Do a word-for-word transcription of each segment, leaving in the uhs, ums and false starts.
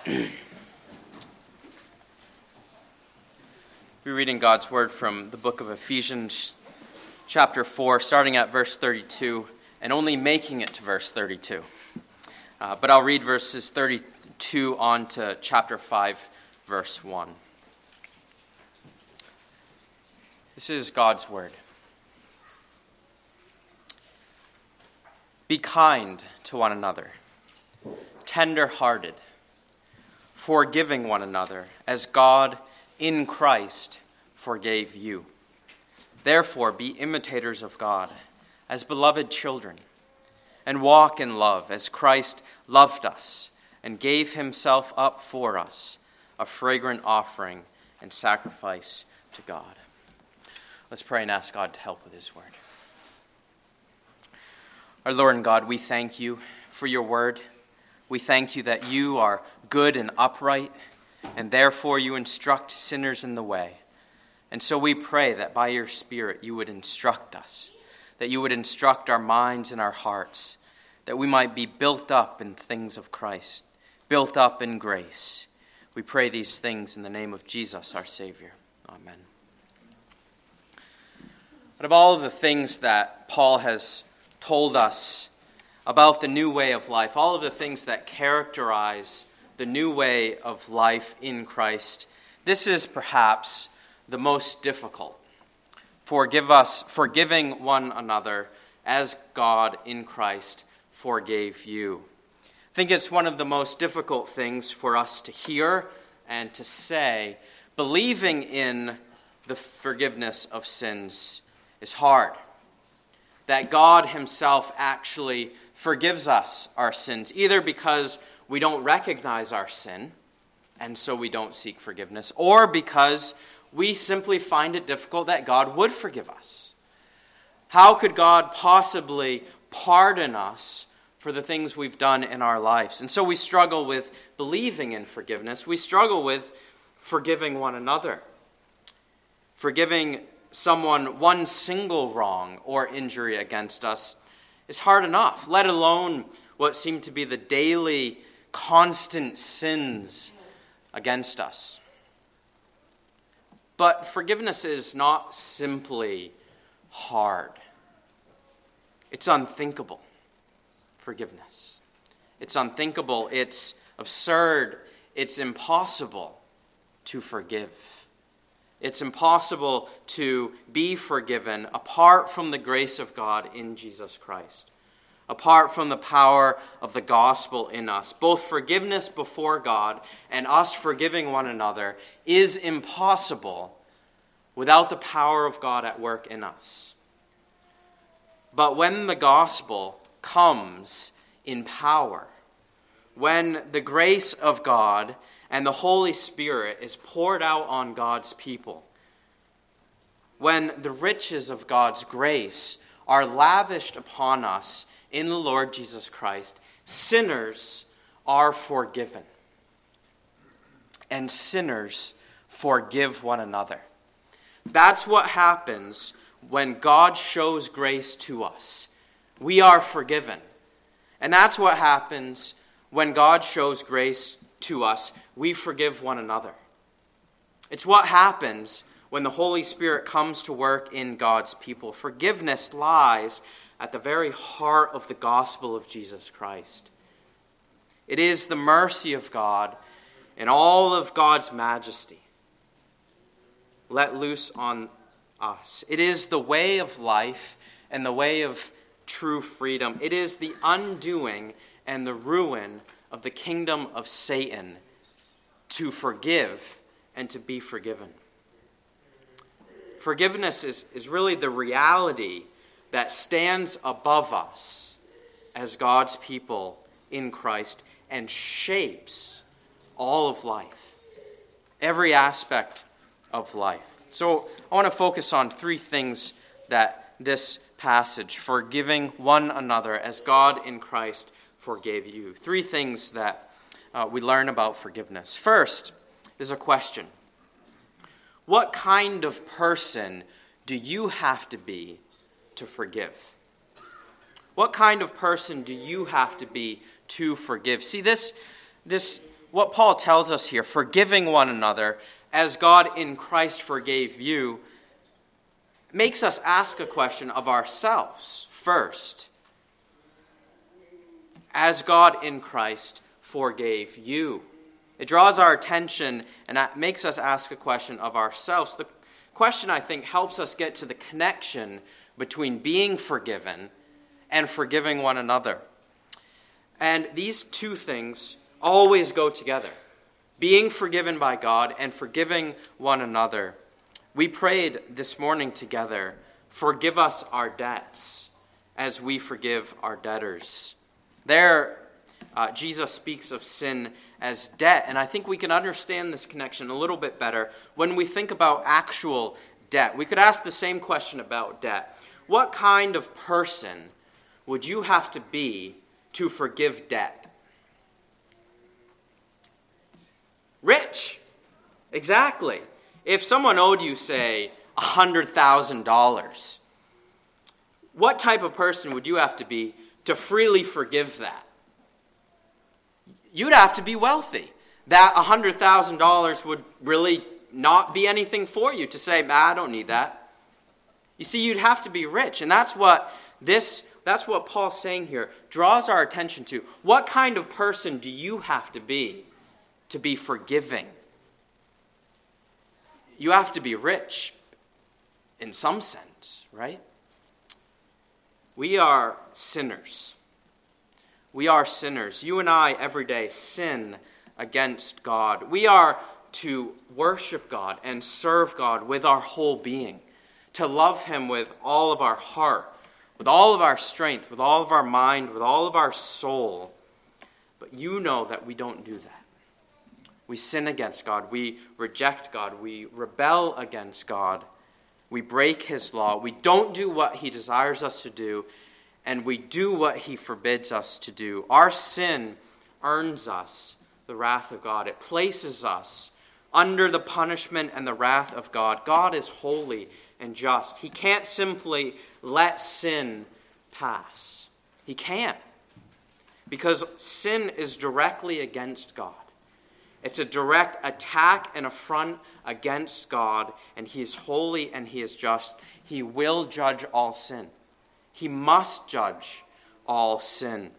We're reading God's word from the book of Ephesians, chapter four, starting at verse thirty-two, and only making it to verse thirty-two. Uh, but I'll read verses thirty-two on to chapter five, verse one. This is God's word. Be kind to one another, tender-hearted, forgiving one another, as God in Christ forgave you. Therefore, be imitators of God, as beloved children, and walk in love, as Christ loved us and gave himself up for us, a fragrant offering and sacrifice to God. Let's pray and ask God to help with his word. Our Lord and God, we thank you for your word. We thank you that you are good and upright, and therefore you instruct sinners in the way. And so we pray that by your Spirit you would instruct us, that you would instruct our minds and our hearts, that we might be built up in things of Christ, built up in grace. We pray these things in the name of Jesus, our Savior. Amen. But of all of the things that Paul has told us about the new way of life, all of the things that characterize the new way of life in Christ, this is perhaps the most difficult. Forgive us, forgiving one another as God in Christ forgave you. I think it's one of the most difficult things for us to hear and to say. Believing in the forgiveness of sins is hard. That God himself actually forgives us our sins, either because we don't recognize our sin, and so we don't seek forgiveness, or because we simply find it difficult that God would forgive us. How could God possibly pardon us for the things we've done in our lives? And so we struggle with believing in forgiveness. We struggle with forgiving one another. Forgiving someone one single wrong or injury against us is hard enough, let alone what seem to be the daily, constant sins against us. But forgiveness is not simply hard. It's unthinkable, forgiveness. It's unthinkable, it's absurd, it's impossible to forgive. It's impossible to be forgiven apart from the grace of God in Jesus Christ, apart from the power of the gospel in us. Both forgiveness before God and us forgiving one another is impossible without the power of God at work in us. But when the gospel comes in power, when the grace of God and the Holy Spirit is poured out on God's people, when the riches of God's grace are lavished upon us in the Lord Jesus Christ, sinners are forgiven. And sinners forgive one another. That's what happens when God shows grace to us. We are forgiven. And that's what happens when God shows grace to us. We forgive one another. It's what happens when the Holy Spirit comes to work in God's people. Forgiveness lies at the very heart of the gospel of Jesus Christ. It is the mercy of God in all of God's majesty let loose on us. It is the way of life and the way of true freedom. It is the undoing and the ruin of the kingdom of Satan to forgive and to be forgiven. Forgiveness is, is really the reality that stands above us as God's people in Christ and shapes all of life, every aspect of life. So I want to focus on three things that this passage, forgiving one another as God in Christ forgave you. Three things that uh, we learn about forgiveness. First is a question. What kind of person do you have to be to forgive? What kind of person do you have to be to forgive? See, this, this what Paul tells us here, forgiving one another as God in Christ forgave you, makes us ask a question of ourselves first. As God in Christ forgave you. It draws our attention and makes us ask a question of ourselves. The question, I think, helps us get to the connection between being forgiven and forgiving one another. And these two things always go together. Being forgiven by God and forgiving one another. We prayed this morning together, forgive us our debts as we forgive our debtors. There, uh, Jesus speaks of sin as debt, and I think we can understand this connection a little bit better when we think about actual debt. We could ask the same question about debt. What kind of person would you have to be to forgive debt? Rich. Exactly. If someone owed you, say, one hundred thousand dollars, what type of person would you have to be to freely forgive that? You'd have to be wealthy. That one hundred thousand dollars would really not be anything for you to say, I don't need that. You see, you'd have to be rich. And that's what this, that's what Paul's saying here, draws our attention to. What kind of person do you have to be to be forgiving? You have to be rich in some sense, right? We are sinners. We are sinners. You and I every day sin against God. We are to worship God and serve God with our whole being, to love Him with all of our heart, with all of our strength, with all of our mind, with all of our soul. But you know that we don't do that. We sin against God. We reject God. We rebel against God. We break His law. We don't do what He desires us to do, and we do what He forbids us to do. Our sin earns us the wrath of God. It places us under the punishment and the wrath of God. God is holy and just. He can't simply let sin pass. He can't. Because sin is directly against God. It's a direct attack and affront against God, and He is holy and He is just. He will judge all sin. He must judge all sin.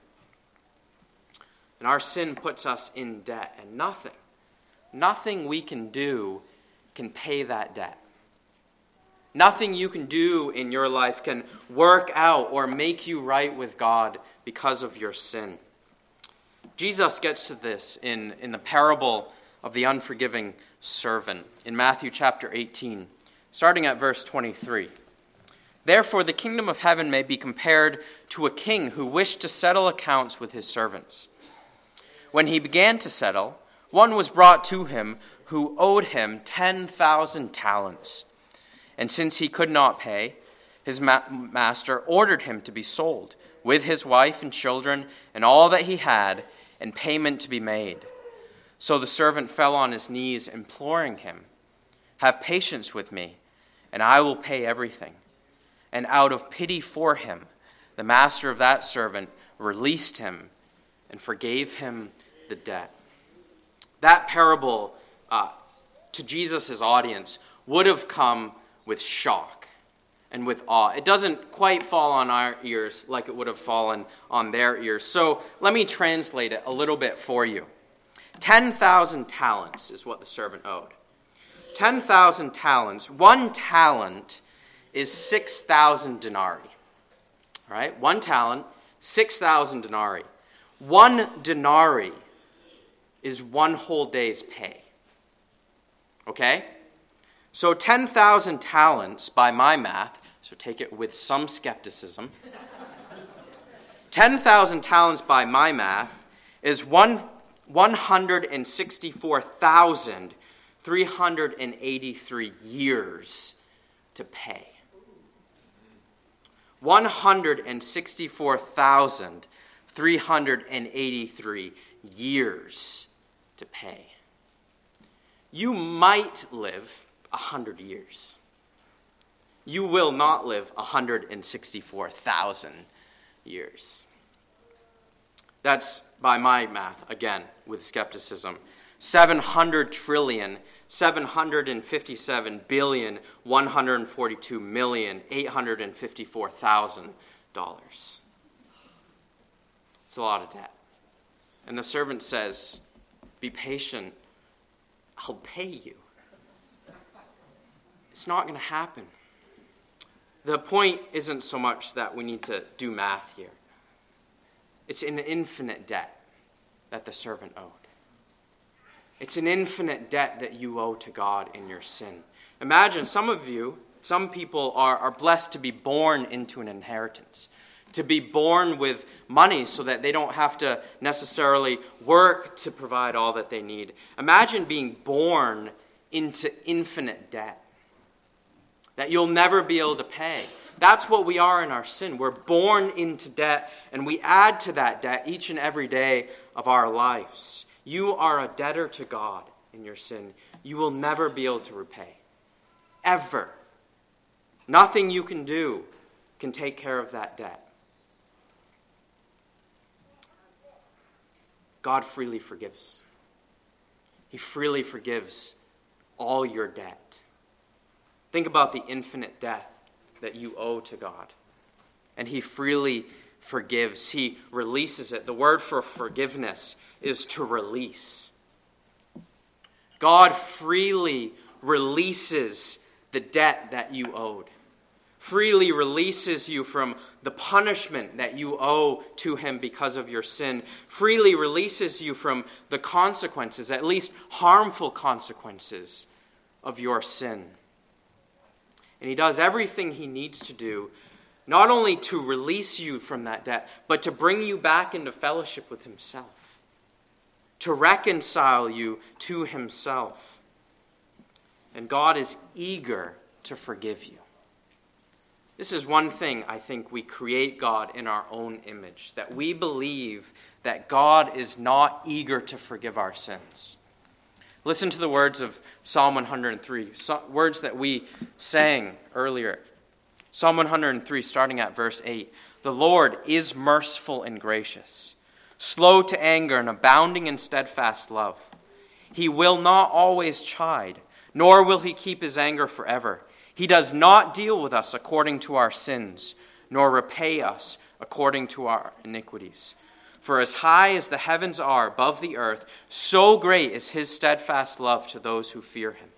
And our sin puts us in debt, and nothing, nothing we can do can pay that debt. Nothing you can do in your life can work out or make you right with God because of your sin. Jesus gets to this in, in the parable of the unforgiving servant in Matthew chapter eighteen, starting at verse twenty-three. Therefore, the kingdom of heaven may be compared to a king who wished to settle accounts with his servants. When he began to settle, one was brought to him who owed him ten thousand talents. And since he could not pay, his ma- master ordered him to be sold, with his wife and children and all that he had, and payment to be made. So the servant fell on his knees, imploring him, "Have patience with me, and I will pay everything." And out of pity for him, the master of that servant released him and forgave him the debt. That parable uh, to Jesus' audience would have come with shock and with awe. It doesn't quite fall on our ears like it would have fallen on their ears. So let me translate it a little bit for you. ten thousand talents is what the servant owed. ten thousand talents. One talent is six thousand denarii. All right? One talent, six thousand denarii. One denarii is one whole day's pay. Okay? So ten thousand talents, by my math, so take it with some skepticism, ten thousand talents by my math is one, one hundred sixty-four thousand three hundred eighty-three years to pay. one hundred sixty-four thousand three hundred eighty-three years to pay. You might live a hundred years. You will not live one hundred sixty-four thousand years. That's by my math, again, with skepticism. seven hundred trillion, seven hundred fifty-seven billion, one hundred forty-two million, eight hundred fifty-four thousand dollars. It's a lot of debt. And the servant says, be patient, I'll pay you. It's not going to happen. The point isn't so much that we need to do math here. It's an infinite debt that the servant owed. It's an infinite debt that you owe to God in your sin. Imagine some of you, some people are, are blessed to be born into an inheritance, to be born with money so that they don't have to necessarily work to provide all that they need. Imagine being born into infinite debt that you'll never be able to pay. That's what we are in our sin. We're born into debt, and we add to that debt each and every day of our lives. You are a debtor to God in your sin. You will never be able to repay. Ever. Nothing you can do can take care of that debt. God freely forgives. He freely forgives all your debt. Think about the infinite debt that you owe to God. And he freely forgives. He releases it. The word for forgiveness is to release. God freely releases the debt that you owed. Freely releases you from the punishment that you owe to him because of your sin. Freely releases you from the consequences, at least harmful consequences, of your sin. And he does everything he needs to do, not only to release you from that debt, but to bring you back into fellowship with himself, to reconcile you to himself. And God is eager to forgive you. This is one thing I think we create God in our own image, that we believe that God is not eager to forgive our sins. Listen to the words of Psalm one hundred three, words that we sang earlier. Psalm one hundred three, starting at verse eight. The Lord is merciful and gracious, slow to anger and abounding in steadfast love. He will not always chide, nor will he keep his anger forever. He does not deal with us according to our sins, nor repay us according to our iniquities. For as high as the heavens are above the earth, so great is his steadfast love to those who fear him.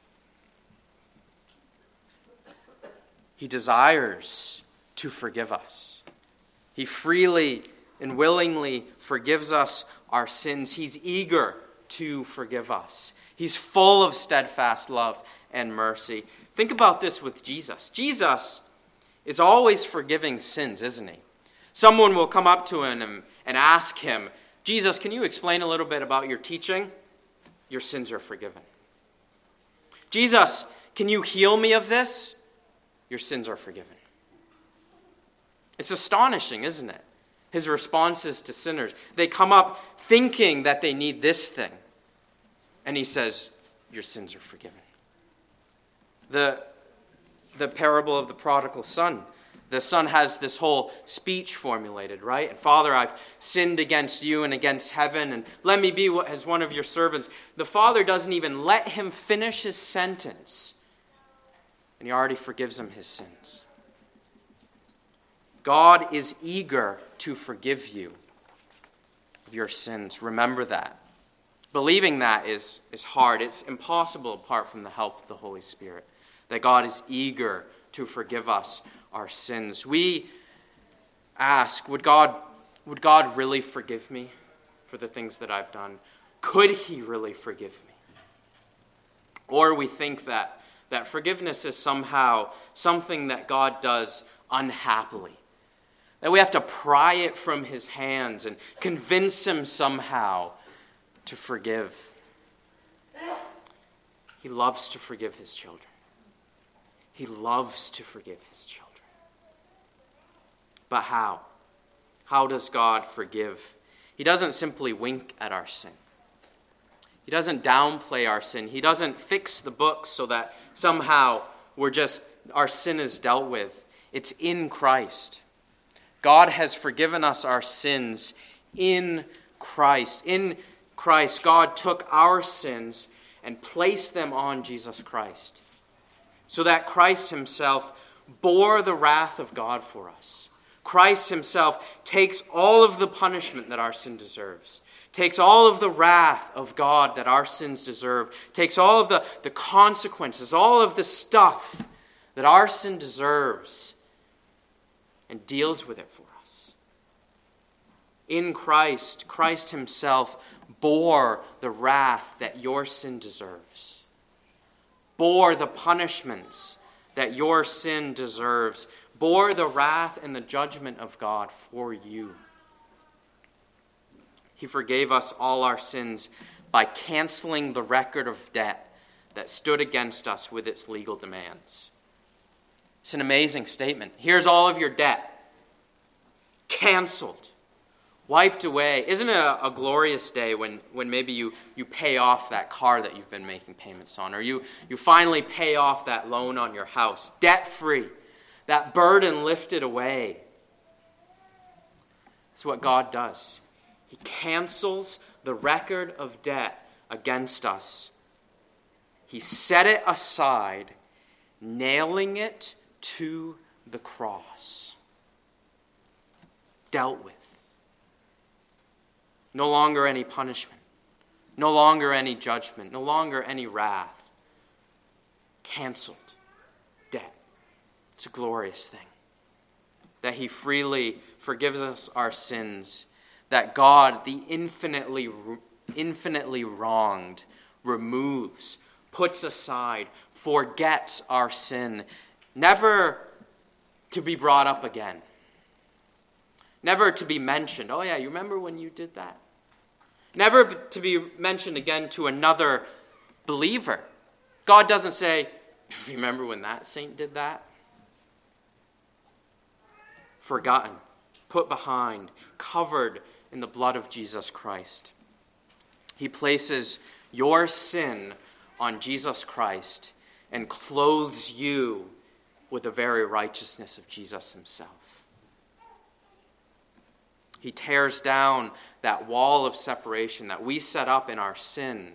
He desires to forgive us. He freely and willingly forgives us our sins. He's eager to forgive us. He's full of steadfast love and mercy. Think about this with Jesus. Jesus is always forgiving sins, isn't he? Someone will come up to him and, and ask him, Jesus, can you explain a little bit about your teaching? Your sins are forgiven. Jesus, can you heal me of this? Your sins are forgiven. It's astonishing, isn't it? His responses to sinners. They come up thinking that they need this thing. And he says, your sins are forgiven. The, the parable of the prodigal son. The son has this whole speech formulated, right? And Father, I've sinned against you and against heaven, and let me be as one of your servants. The father doesn't even let him finish his sentence, and he already forgives him his sins. God is eager to forgive you of your sins. Remember that. Believing that is, is hard. It's impossible apart from the help of the Holy Spirit. That God is eager to forgive us our sins. We ask, would God, would God really forgive me for the things that I've done? Could he really forgive me? Or we think that, that forgiveness is somehow something that God does unhappily. That we have to pry it from his hands and convince him somehow to forgive. He loves to forgive his children. He loves to forgive his children. But how? How does God forgive? He doesn't simply wink at our sin. He doesn't downplay our sin. He doesn't fix the book so that somehow we're just, our sin is dealt with. It's in Christ. God has forgiven us our sins in Christ. In Christ, God took our sins and placed them on Jesus Christ, so that Christ himself bore the wrath of God for us. Christ himself takes all of the punishment that our sin deserves, takes all of the wrath of God that our sins deserve, takes all of the, the consequences, all of the stuff that our sin deserves, and deals with it for us. In Christ, Christ himself bore the wrath that your sin deserves, bore the punishments that your sin deserves, bore the wrath and the judgment of God for you. He forgave us all our sins by canceling the record of debt that stood against us with its legal demands. It's an amazing statement. Here's all of your debt. Canceled. Wiped away. Isn't it a, a glorious day when, when maybe you, you pay off that car that you've been making payments on, or you, you finally pay off that loan on your house, debt-free, that burden lifted away. That's what God does. He cancels the record of debt against us. He set it aside, nailing it to the cross. Dealt with. No longer any punishment. No longer any judgment. No longer any wrath. Canceled. Debt. It's a glorious thing. That he freely forgives us our sins. That God, the infinitely, infinitely wronged, removes, puts aside, forgets our sin, never to be brought up again. Never to be mentioned. Oh yeah, you remember when you did that? Never to be mentioned again to another believer. God doesn't say, remember when that saint did that? Forgotten, put behind, covered in the blood of Jesus Christ. He places your sin on Jesus Christ and clothes you with the very righteousness of Jesus himself. He tears down that wall of separation that we set up in our sin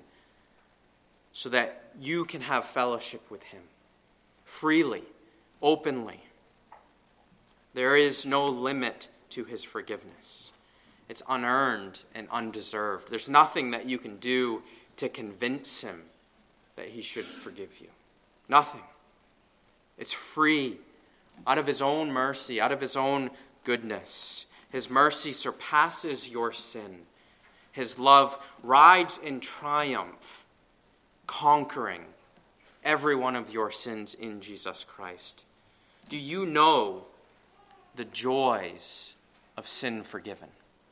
so that you can have fellowship with him freely, openly. There is no limit to his forgiveness. It's unearned and undeserved. There's nothing that you can do to convince him that he should forgive you. Nothing. It's free, out of his own mercy, out of his own goodness. His mercy surpasses your sin. His love rides in triumph, conquering every one of your sins in Jesus Christ. Do you know the joys of sin forgiven?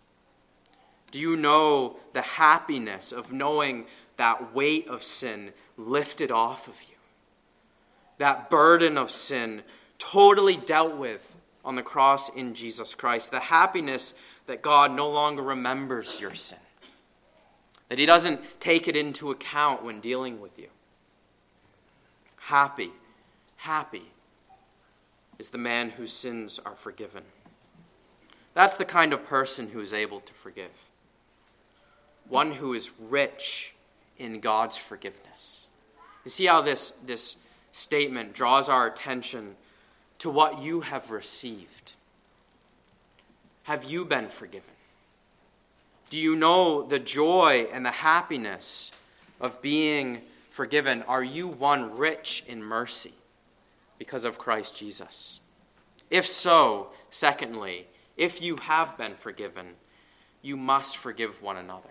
Do you know the happiness of knowing that weight of sin lifted off of you? That burden of sin totally dealt with on the cross in Jesus Christ. The happiness that God no longer remembers your sin. That he doesn't take it into account when dealing with you. Happy, happy is the man whose sins are forgiven. That's the kind of person who is able to forgive. One who is rich in God's forgiveness. You see how this, this statement draws our attention to what you have received. Have you been forgiven? Do you know the joy and the happiness of being forgiven? Are you one rich in mercy because of Christ Jesus? If so, secondly, if you have been forgiven, you must forgive one another.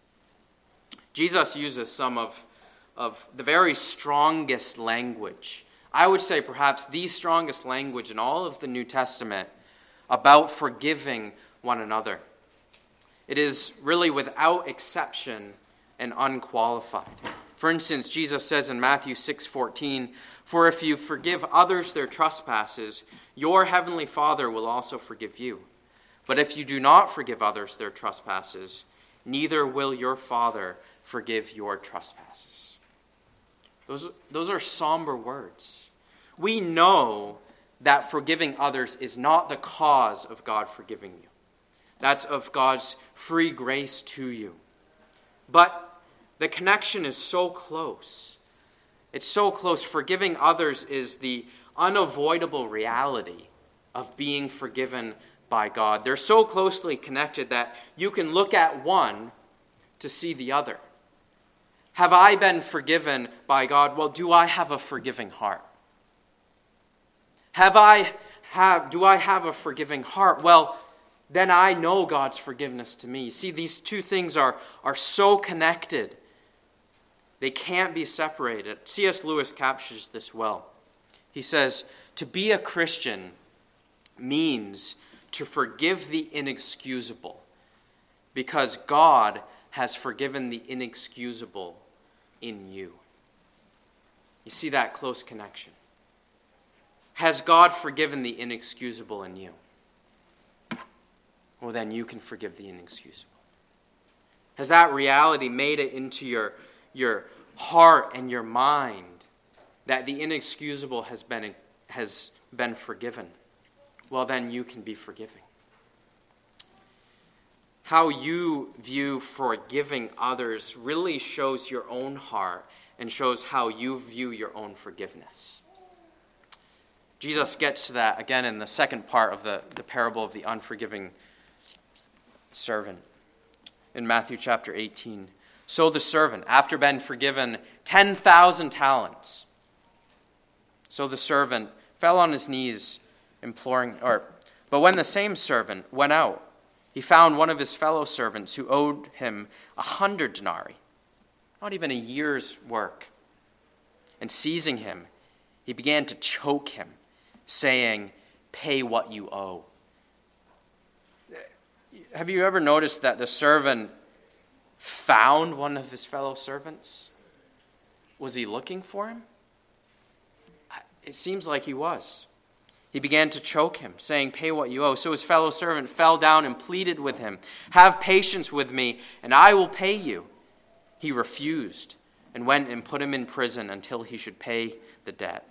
Jesus uses some of, of the very strongest language. I would say perhaps the strongest language in all of the New Testament about forgiving one another. It is really without exception and unqualified. For instance, Jesus says in Matthew six fourteen, "For if you forgive others their trespasses, your heavenly Father will also forgive you. But if you do not forgive others their trespasses, neither will your Father forgive your trespasses." Those, those are somber words. We know that forgiving others is not the cause of God forgiving you. That's of God's free grace to you. But the connection is so close. It's so close. Forgiving others is the unavoidable reality of being forgiven by God. They're so closely connected that you can look at one to see the other. Have I been forgiven by God? Well, do I have a forgiving heart? Have I have do I have a forgiving heart? Well, then I know God's forgiveness to me. See, these two things are, are so connected. They can't be separated. C S Lewis captures this well. He says, to be a Christian means to forgive the inexcusable, because God has forgiven the inexcusable in you. You see that close connection? Has God forgiven the inexcusable in you? Well, then you can forgive the inexcusable. Has that reality made it into your, your heart and your mind that the inexcusable has been, has been forgiven? Well, then you can be forgiving. How you view forgiving others really shows your own heart and shows how you view your own forgiveness. Jesus gets to that again in the second part of the, the parable of the unforgiving servant in Matthew chapter eighteen. So the servant, after being forgiven ten thousand talents, so the servant fell on his knees imploring, or, but when the same servant went out, he found one of his fellow servants who owed him a hundred denarii, not even a year's work. And seizing him, he began to choke him, saying, "Pay what you owe." Have you ever noticed that the servant found one of his fellow servants? Was he looking for him? It seems like he was. He began to choke him, saying, "Pay what you owe." So his fellow servant fell down and pleaded with him, "Have patience with me, and I will pay you." He refused and went and put him in prison until he should pay the debt.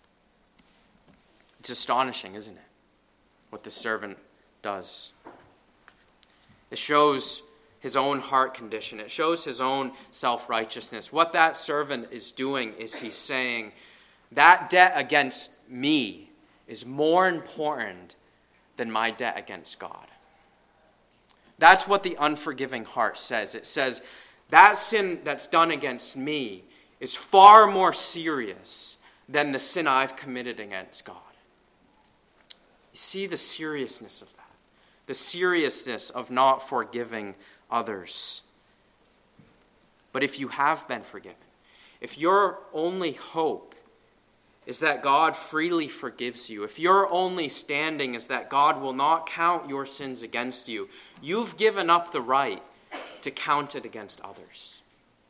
It's astonishing, isn't it, what the servant does? It shows his own heart condition. It shows his own self-righteousness. What that servant is doing is he's saying, that debt against me is more important than my debt against God. That's what the unforgiving heart says. It says, that sin that's done against me is far more serious than the sin I've committed against God. You see the seriousness of that. The seriousness of not forgiving others. But if you have been forgiven, if your only hope is that God freely forgives you, if your only standing is that God will not count your sins against you, you've given up the right to count it against others.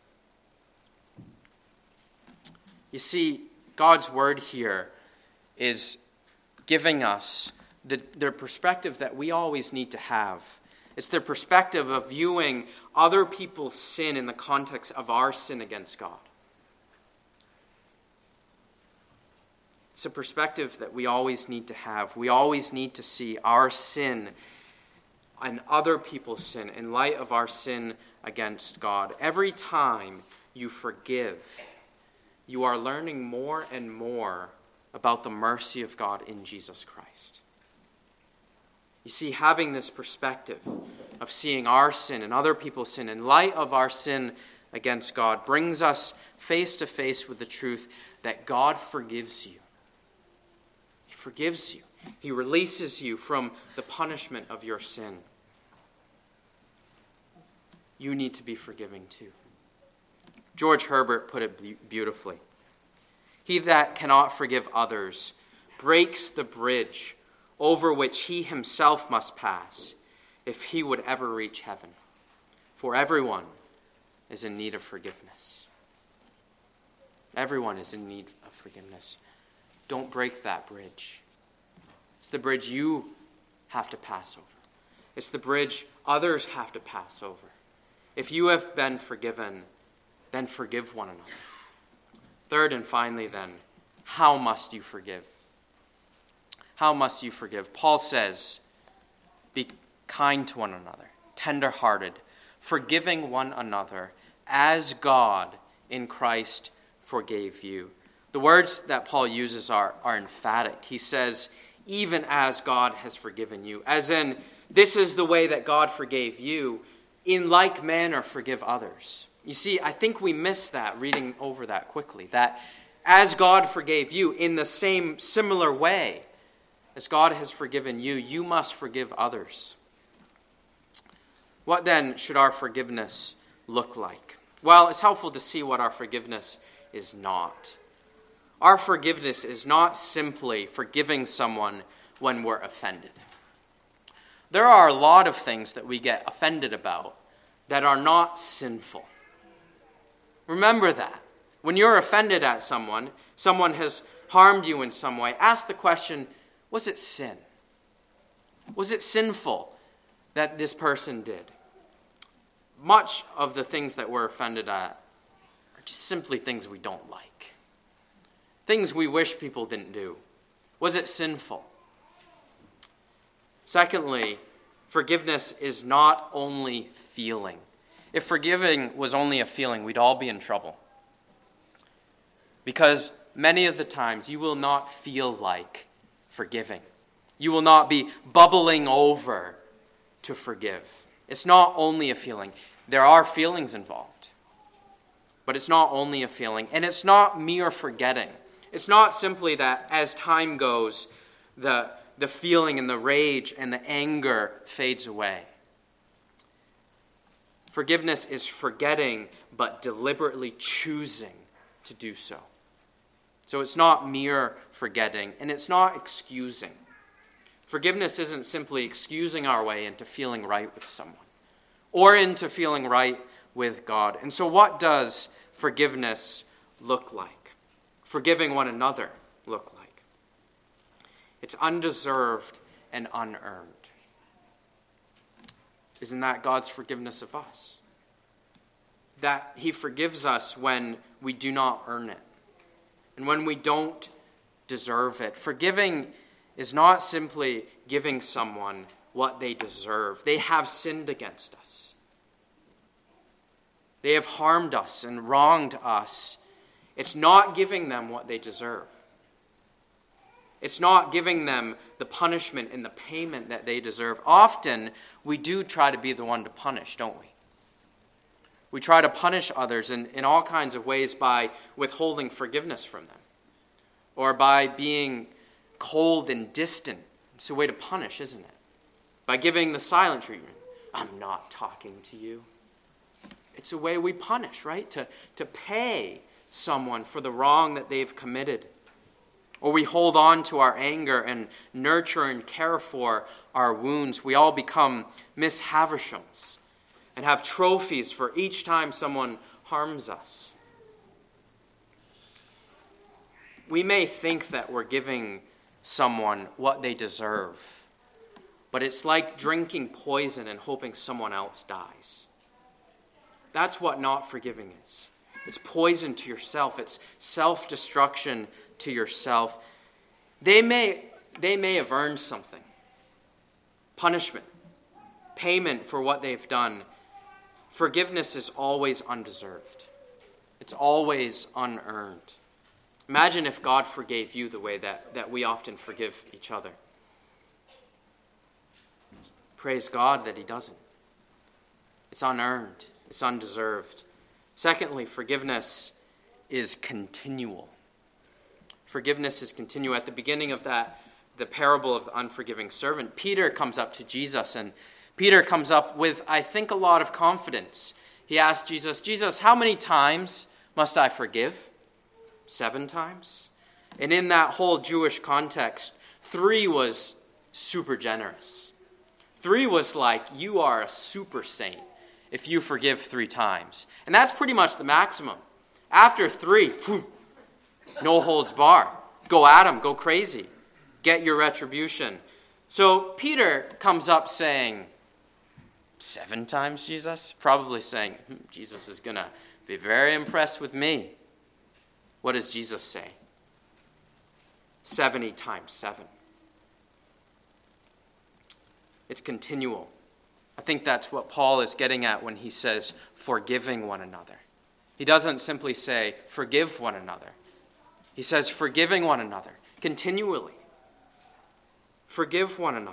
You see, God's word here is giving us the, the perspective that we always need to have. It's the perspective of viewing other people's sin in the context of our sin against God. It's a perspective that we always need to have. We always need to see our sin and other people's sin in light of our sin against God. Every time you forgive, you are learning more and more about the mercy of God in Jesus Christ. You see, having this perspective of seeing our sin and other people's sin in light of our sin against God brings us face to face with the truth that God forgives you. He forgives you. He releases you from the punishment of your sin. You need to be forgiving too. George Herbert put it beautifully. He that cannot forgive others breaks the bridge over which he himself must pass if he would ever reach heaven. For everyone is in need of forgiveness. Everyone is in need of forgiveness. Don't break that bridge. It's the bridge you have to pass over. It's the bridge others have to pass over. If you have been forgiven, then forgive one another. Third and finally then, how must you forgive? How must you forgive? Paul says, Be, kind to one another, tender-hearted, forgiving one another, as God in Christ forgave you. The words that Paul uses are, are emphatic. He says, even as God has forgiven you, as in, this is the way that God forgave you, in like manner forgive others. You see, I think we miss that reading over that quickly, that as God forgave you, in the same similar way as God has forgiven you, you must forgive others. What then should our forgiveness look like? Well, it's helpful to see what our forgiveness is not. Our forgiveness is not simply forgiving someone when we're offended. There are a lot of things that we get offended about that are not sinful. Remember that. When you're offended at someone, someone has harmed you in some way, ask the question, was it sin? Was it sinful that this person did? Much of the things that we're offended at are just simply things we don't like. Things we wish people didn't do. Was it sinful? Secondly, forgiveness is not only feeling. If forgiving was only a feeling, we'd all be in trouble. Because many of the times you will not feel like forgiving. You will not be bubbling over to forgive. It's not only a feeling. There are feelings involved. But it's not only a feeling. And it's not mere forgetting. It's not simply that as time goes, the, the feeling and the rage and the anger fades away. Forgiveness is forgetting, but deliberately choosing to do so. So it's not mere forgetting, and it's not excusing. Forgiveness isn't simply excusing our way into feeling right with someone or into feeling right with God. And so what does forgiveness look like? Forgiving one another look like? It's undeserved and unearned. Isn't that God's forgiveness of us? That he forgives us when we do not earn it and when we don't deserve it. Forgiving is not simply giving someone what they deserve. They have sinned against us. They have harmed us and wronged us. It's not giving them what they deserve. It's not giving them the punishment and the payment that they deserve. Often, we do try to be the one to punish, don't we? We try to punish others in, in all kinds of ways by withholding forgiveness from them or by being cold and distant. It's a way to punish, isn't it? By giving the silent treatment. I'm not talking to you. It's a way we punish, right? To, to pay someone for the wrong that they've committed. Or we hold on to our anger and nurture and care for our wounds. We all become Miss Havishams and have trophies for each time someone harms us. We may think that we're giving someone what they deserve, but it's like drinking poison and hoping someone else dies. That's what not forgiving is. It's poison to yourself. It's self-destruction to yourself. They may, they may have earned something. Punishment, payment for what they've done. Forgiveness is always undeserved. It's always unearned. Imagine if God forgave you the way that, that we often forgive each other. Praise God that he doesn't. It's unearned. It's undeserved. Secondly, forgiveness is continual. Forgiveness is continual. At the beginning of that, the parable of the unforgiving servant, Peter comes up to Jesus, and Peter comes up with, I think, a lot of confidence. He asks Jesus, Jesus, how many times must I forgive? Seven times? And in that whole Jewish context, three was super generous. Three was like, you are a super saint if you forgive three times. And that's pretty much the maximum. After three, phew, no holds bar. Go at him, go crazy. Get your retribution. So Peter comes up saying, seven times, Jesus? Probably saying, hmm, Jesus is going to be very impressed with me. What does Jesus say? seventy times seven. It's continual. I think that's what Paul is getting at when he says forgiving one another. He doesn't simply say forgive one another. He says forgiving one another continually. Forgive one another.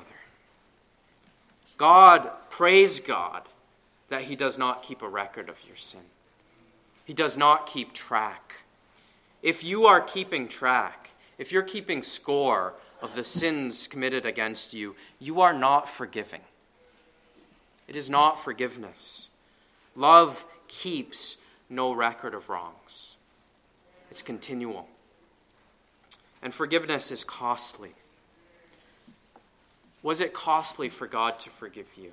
God, praise God that he does not keep a record of your sin. He does not keep track. If you are keeping track, if you're keeping score of the sins committed against you, you are not forgiving. It is not forgiveness. Love keeps no record of wrongs. It's continual. And forgiveness is costly. Was it costly for God to forgive you?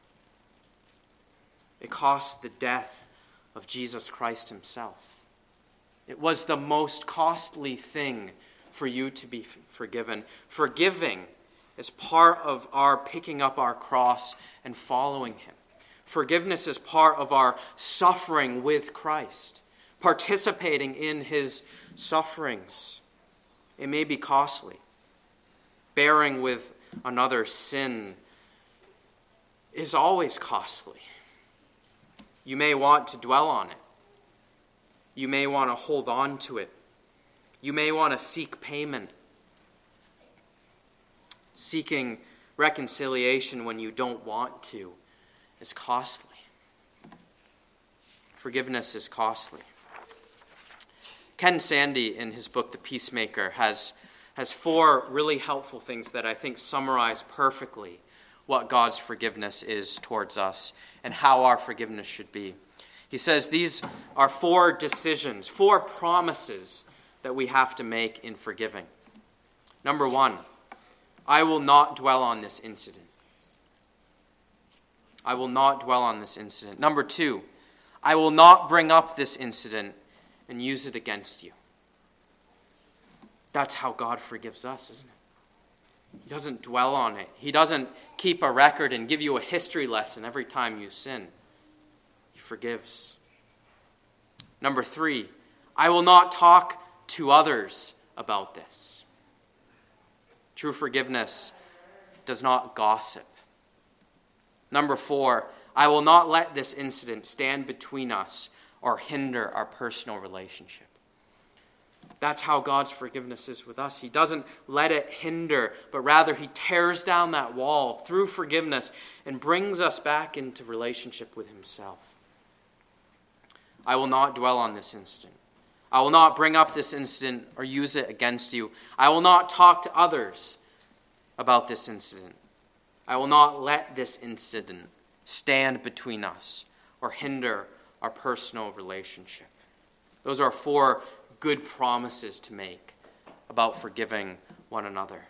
It cost the death of Jesus Christ himself. It was the most costly thing for you to be forgiven. Forgiving is part of our picking up our cross and following him. Forgiveness is part of our suffering with Christ, participating in his sufferings. It may be costly. Bearing with another sin is always costly. You may want to dwell on it. You may want to hold on to it. You may want to seek payment. Seeking reconciliation when you don't want to is costly. Forgiveness is costly. Ken Sande, in his book, The Peacemaker, has, has four really helpful things that I think summarize perfectly what God's forgiveness is towards us and how our forgiveness should be. He says these are four decisions, four promises that we have to make in forgiving. Number one, I will not dwell on this incident. I will not dwell on this incident. Number two, I will not bring up this incident and use it against you. That's how God forgives us, isn't it? He doesn't dwell on it. He doesn't keep a record and give you a history lesson every time you sin. He forgives. Number three, I will not talk to others about this. True forgiveness does not gossip. Number four, I will not let this incident stand between us or hinder our personal relationship. That's how God's forgiveness is with us. He doesn't let it hinder, but rather he tears down that wall through forgiveness and brings us back into relationship with himself. I will not dwell on this incident. I will not bring up this incident or use it against you. I will not talk to others about this incident. I will not let this incident stand between us or hinder our personal relationship. Those are four good promises to make about forgiving one another.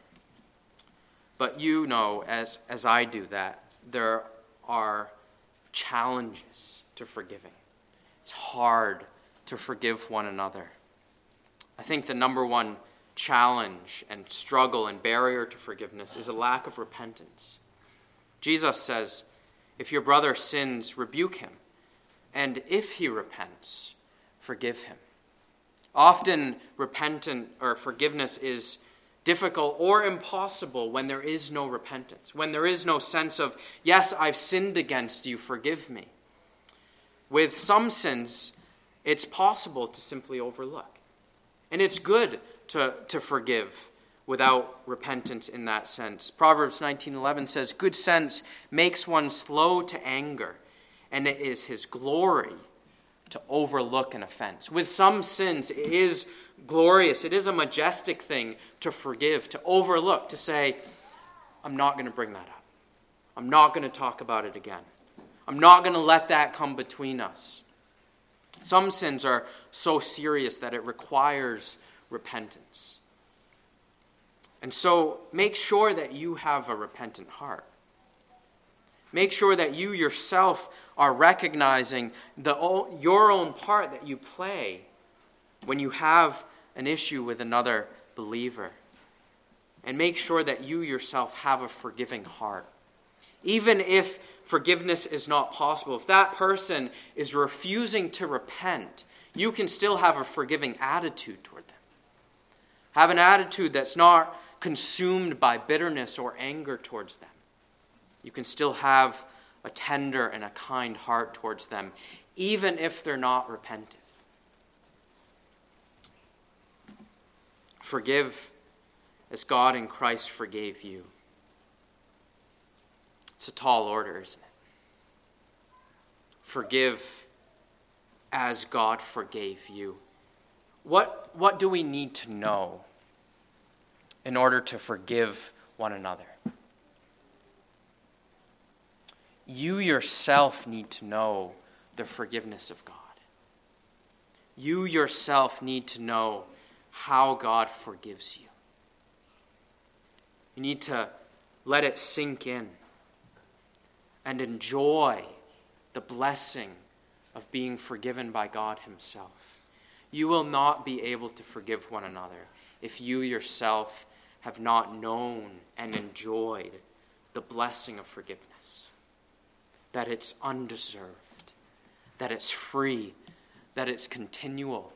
But you know, as, as I do, that there are challenges to forgiving. It's hard to forgive one another. I think the number one challenge and struggle and barrier to forgiveness is a lack of repentance. Jesus says, if your brother sins, rebuke him, and if he repents, forgive him. Often repentant or forgiveness is difficult or impossible when there is no repentance, when there is no sense of, yes, I've sinned against you, forgive me. With some sins, it's possible to simply overlook. And it's good to, to forgive without repentance in that sense. Proverbs nineteen eleven says, good sense makes one slow to anger, and it is his glory to overlook an offense. With some sins, it is glorious. It is a majestic thing to forgive, to overlook, to say, I'm not going to bring that up. I'm not going to talk about it again. I'm not going to let that come between us. Some sins are so serious that it requires repentance. And so make sure that you have a repentant heart. Make sure that you yourself are recognizing the, your own part that you play when you have an issue with another believer. And make sure that you yourself have a forgiving heart. Even if forgiveness is not possible, if that person is refusing to repent, you can still have a forgiving attitude toward them. Have an attitude that's not consumed by bitterness or anger towards them. You can still have a tender and a kind heart towards them, even if they're not repentant. Forgive as God in Christ forgave you. It's a tall order, isn't it? Forgive as God forgave you. What, what do we need to know in order to forgive one another? You yourself need to know the forgiveness of God. You yourself need to know how God forgives you. You need to let it sink in and enjoy the blessing of being forgiven by God himself. You will not be able to forgive one another if you yourself have not known and enjoyed the blessing of forgiveness. That it's undeserved, that it's free, that it's continual,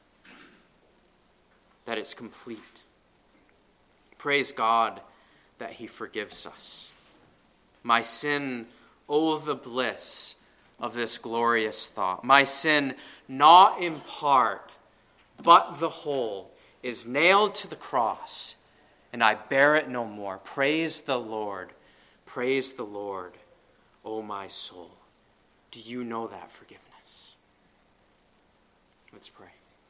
that it's complete. Praise God that he forgives us. My sin, oh, the bliss of this glorious thought. My sin, not in part, but the whole, is nailed to the cross, and I bear it no more. Praise the Lord. Praise the Lord, O my soul. Do you know that forgiveness? Let's pray.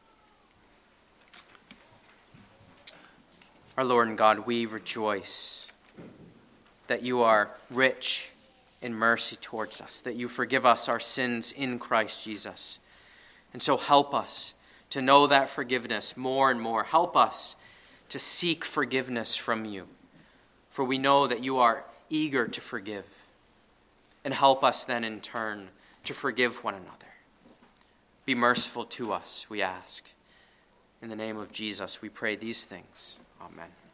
Our Lord and God, we rejoice that you are rich in mercy towards us, that you forgive us our sins in Christ Jesus. And so help us to know that forgiveness more and more. Help us to seek forgiveness from you, for we know that you are eager to forgive. And help us then in turn to forgive one another. Be merciful to us, we ask. In the name of Jesus, we pray these things. Amen.